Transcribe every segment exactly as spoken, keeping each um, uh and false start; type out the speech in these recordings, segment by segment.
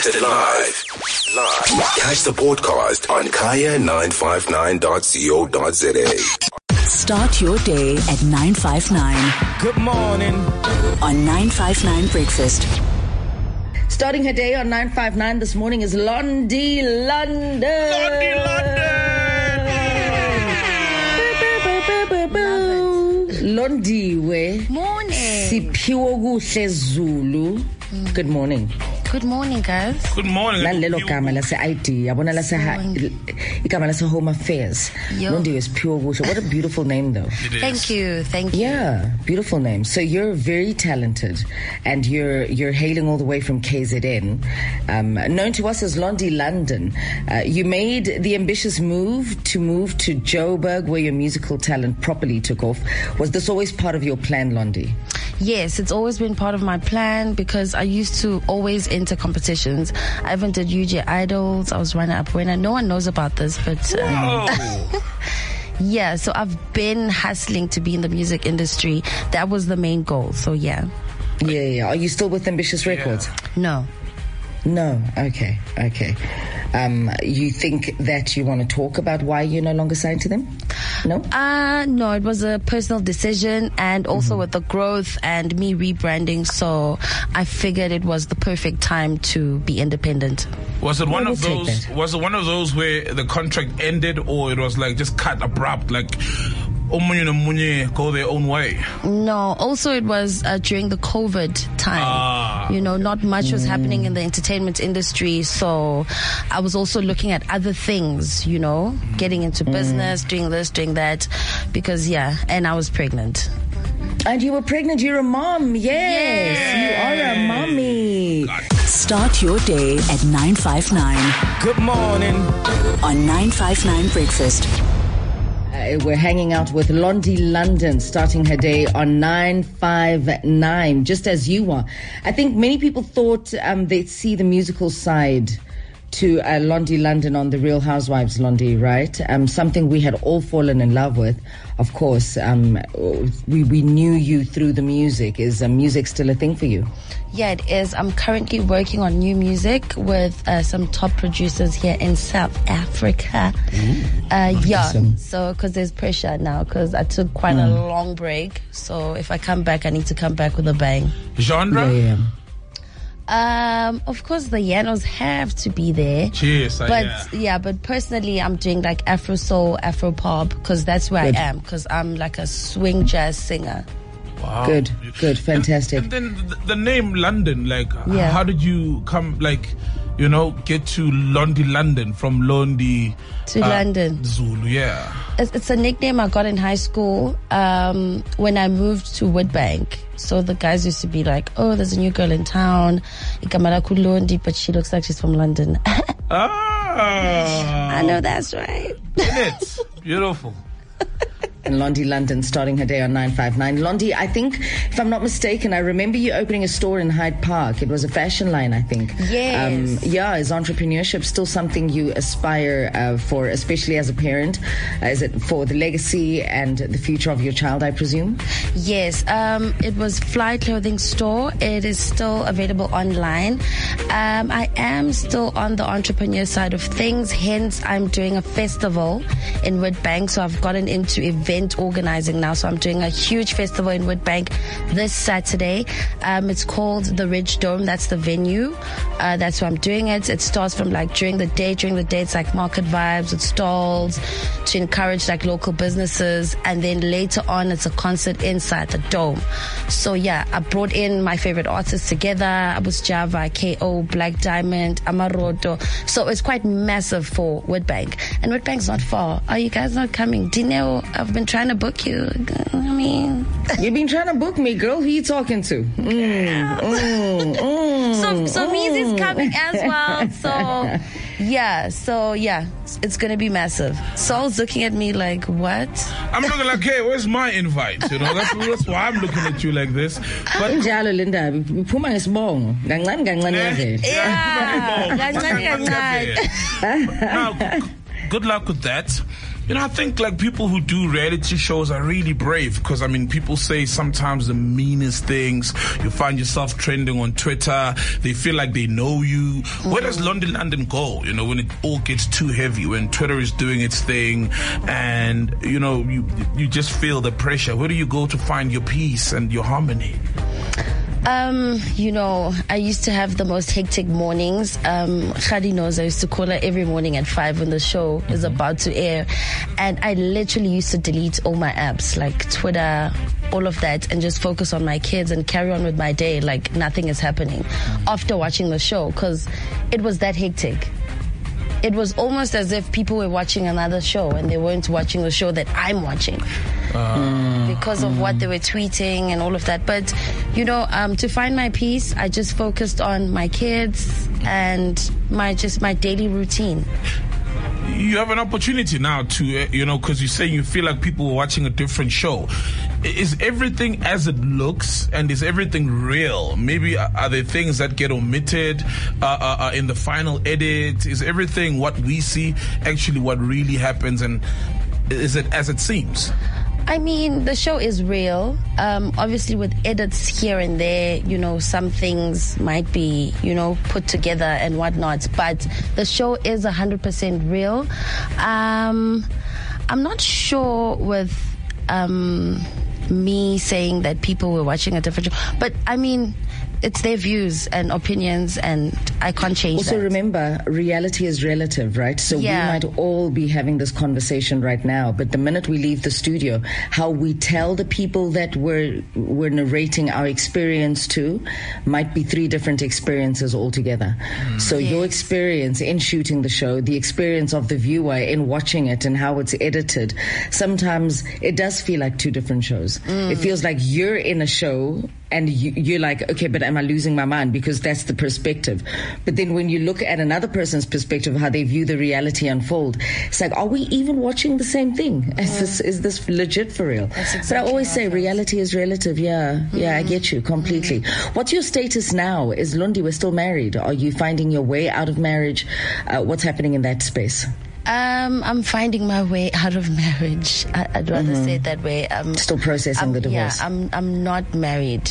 Broadcasted live. Live. Catch the podcast on kaya nine five nine dot co dot za. Start your day at nine fifty-nine. Good morning. On nine fifty-nine Breakfast. Starting her day on nine fifty-nine this morning is Londi London. Londi London. Londi we. Morning. Siphiwo kuhle Zulu. Good morning. Good morning, guys. Good morning. Nalelo gama lase I D yabona lase igama lase Home Affairs. Londi is pure kuhle. What a beautiful name though. Thank you. Thank you. Yeah, beautiful name. So you're very talented and you're you're hailing all the way from K Z N. Um, known to us as Londi London. Uh, you made the ambitious move to move to Joburg where your musical talent properly took off. Was this always part of your plan, Londi? Yes, it's always been part of my plan because I used to always enter competitions. I even did U J Idols. I was runner-up winner. No one knows about this, but um, yeah, so I've been hustling to be in the music industry. That was the main goal. So yeah. Yeah, yeah. Are you still with Ambitious Records? Yeah. No. No. Okay. Okay. Um, you think that you want to talk about why you're no longer signed to them? No? Uh, no, it was a personal decision and also mm-hmm. with the growth and me rebranding. So I figured it was the perfect time to be independent. Was it one of those, was it one of those where the contract ended or it was like just cut abrupt, like Omunye and Munye go their own way? No, also it was uh, during the COVID time. Ah. You know, not much was mm. happening in the entertainment industry. So I was also looking at other things, you know, mm. getting into mm. business, doing this, doing that. Because, yeah, and I was pregnant. And you were pregnant, you're a mom. Yes, yes. You are a mommy. Start your day at nine fifty-nine. Good morning. On nine fifty-nine Breakfast. Uh, we're hanging out with Londi London, starting her day on nine fifty-nine, just as you are. I think many people thought um, they'd see the musical side to uh, Londi London on The Real Housewives, Londi, right? Um, something we had all fallen in love with. Of course, um, we, we knew you through the music. Is uh, music still a thing for you? Yeah, it is. I'm currently working on new music with uh, some top producers here in South Africa. Uh, yeah, awesome. So because there's pressure now because I took quite mm. a long break. So if I come back, I need to come back with a bang. Genre? Yeah, yeah. Um, of course, the Yanos have to be there. Cheers, but yeah. yeah, but personally, I'm doing like Afro soul, Afro pop because that's where Good. I am because I'm like a swing jazz singer. Wow. Good, good, fantastic. And, and then the, the name London, like, yeah. how did you come, like, you know, get to Londi London from Londi to uh, London? Zulu, yeah. It's, it's a nickname I got in high school um, when I moved to Woodbank. So the guys used to be like, oh, there's a new girl in town, Ikamala Londi, but she looks like she's from London. Ah, I know that's right. It's beautiful. And Londi London starting her day on nine fifty-nine. Londi, I think, if I'm not mistaken, I remember you opening a store in Hyde Park. It was a fashion line, I think. Yes. Um, yeah, is entrepreneurship still something you aspire uh, for, especially as a parent? Uh, is it for the legacy and the future of your child, I presume? Yes. Um, it was Fly Clothing Store. It is still available online. Um, I am still on the entrepreneur side of things. Hence, I'm doing a festival in Woodbank. So I've gotten into events organizing now, so I'm doing a huge festival in Woodbank this Saturday. Um, it's called the Ridge Dome. That's the venue. Uh, that's where I'm doing it. It starts from like during the day. During the day, it's like market vibes with stalls to encourage like local businesses, and then later on, it's a concert inside the dome. So yeah, I brought in my favorite artists together. Abus Java, K O, Black Diamond, Amaroto. So it's quite massive for Woodbank, and Woodbank's not far. Are you guys not coming? Dineo, I've been trying to book you. I mean, you've been trying to book me, girl. Who you talking to? Mm, mm, mm, so, so mm. Meezy's coming as well. So, yeah, so yeah, it's gonna be massive. Saul's looking at me like, what? I'm looking like, hey, where's my invite? You know, that's, that's why I'm looking at you like this. But Njalo Linda, phuma ngesibongo. Kancane kancane yavela. Yeah, kancane kancane. Now, good luck with that. You know, I think like people who do reality shows are really brave because, I mean, people say sometimes the meanest things. You find yourself trending on Twitter. They feel like they know you. Mm-hmm. Where does London London go, you know, when it all gets too heavy, when Twitter is doing its thing and, you know, you you just feel the pressure? Where do you go to find your peace and your harmony? Um, you know, I used to have the most hectic mornings. Um, Khadi knows I used to call her every morning at five when the show is about to air. And I literally used to delete all my apps, like Twitter, all of that, and just focus on my kids and carry on with my day like nothing is happening after watching the show, because it was that hectic. It was almost as if people were watching another show and they weren't watching the show that I'm watching. Uh, because of mm. what they were tweeting and all of that. But, you know, um, to find my peace, I just focused on my kids and my just my daily routine. You have an opportunity now to, uh, you know, because you're saying you feel like people were watching a different show. Is everything as it looks, and is everything real? Maybe are, are there things that get omitted uh, uh, uh, in the final edit? Is everything what we see actually what really happens, and is it as it seems? I mean, the show is real. Um, obviously, with edits here and there, you know, some things might be, you know, put together and whatnot. But the show is one hundred percent real. Um, I'm not sure with um, me saying that people were watching a different show. But, I mean, it's their views and opinions, and I can't change also, that. Also, remember, reality is relative, right? So yeah. we might all be having this conversation right now, but the minute we leave the studio, how we tell the people that we're, we're narrating our experience to might be three different experiences altogether. Mm. So yes. your experience in shooting the show, the experience of the viewer in watching it and how it's edited, sometimes it does feel like two different shows. Mm. It feels like you're in a show and you, you're like, okay, but am I losing my mind? Because that's the perspective. But then when you look at another person's perspective, how they view the reality unfold, it's like, are we even watching the same thing? Is, mm. this, is this legit for real? Exactly, but I always say reality is relative. Yeah, mm. yeah, I get you completely. Mm. What's your status now? Is Lundi, we're still married? Are you finding your way out of marriage? Uh, what's happening in that space? Um, I'm finding my way out of marriage. I, I'd rather mm-hmm. say it that way. Um, Still processing I'm, the divorce. Yeah, I'm. I'm not married.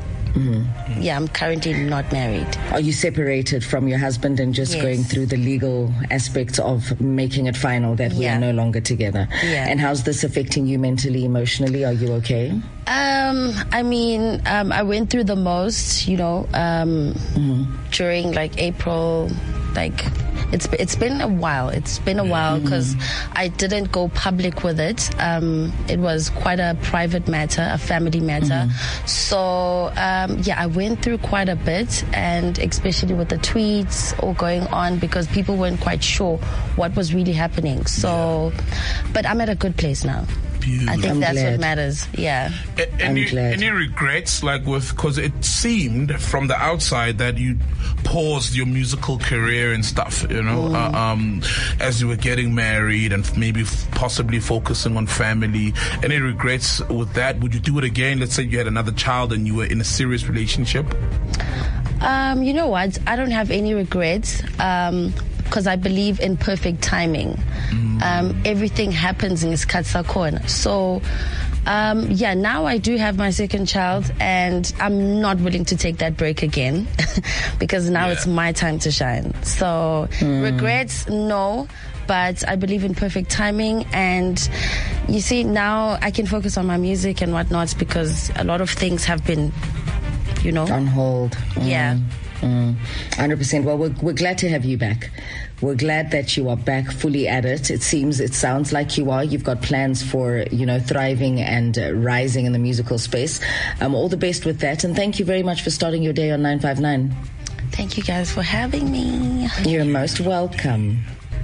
Mm-hmm. Yeah, I'm currently not married. Are you separated from your husband and just yes. going through the legal aspects of making it final that yeah. we are no longer together? Yeah. And how's this affecting you mentally, emotionally? Are you okay? Um, I mean, um, I went through the most, you know, um, mm-hmm. during like April, like. It's it's been a while. It's been a while because mm-hmm. I didn't go public with it. Um, it was quite a private matter, a family matter. Mm-hmm. So, um, yeah, I went through quite a bit, and especially with the tweets all going on because people weren't quite sure what was really happening. So, but I'm at a good place now. Beautiful. I think I'm that's glad. What matters. Yeah. A- any, any regrets, like with, because it seemed from the outside that you paused your musical career and stuff, you know, mm. uh, um, as you were getting married and maybe f- possibly focusing on family. Any regrets with that? Would you do it again? Let's say you had another child and you were in a serious relationship. Um, you know what? I don't have any regrets. Um, because I believe in perfect timing. Mm. Um, everything happens in isikhathi sakhona. So, um, yeah, now I do have my second child, and I'm not willing to take that break again because now yeah. it's my time to shine. So, mm. regrets, no. But I believe in perfect timing, and you see, now I can focus on my music and whatnot because a lot of things have been, you know, on hold. Mm. Yeah. Mm, one hundred percent. Well, we're, we're glad to have you back. We're glad that you are back fully at it. It seems, it sounds like you are. You've got plans for, you know, thriving and uh, rising in the musical space. Um, all the best with that. And thank you very much for starting your day on nine five nine. Thank you guys for having me. You're most welcome.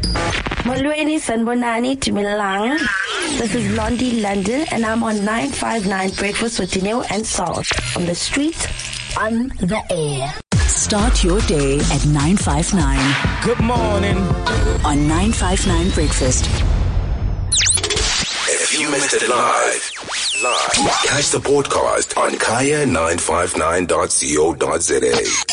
Molweni sanbonani Timilang. This is Blondie London, and I'm on nine five nine Breakfast with Dineo and Salt. On the street, on the air. Start your day at nine five nine. Good morning. On nine five nine Breakfast. If you missed it live, live, catch the podcast on kaya nine five nine dot co dot za.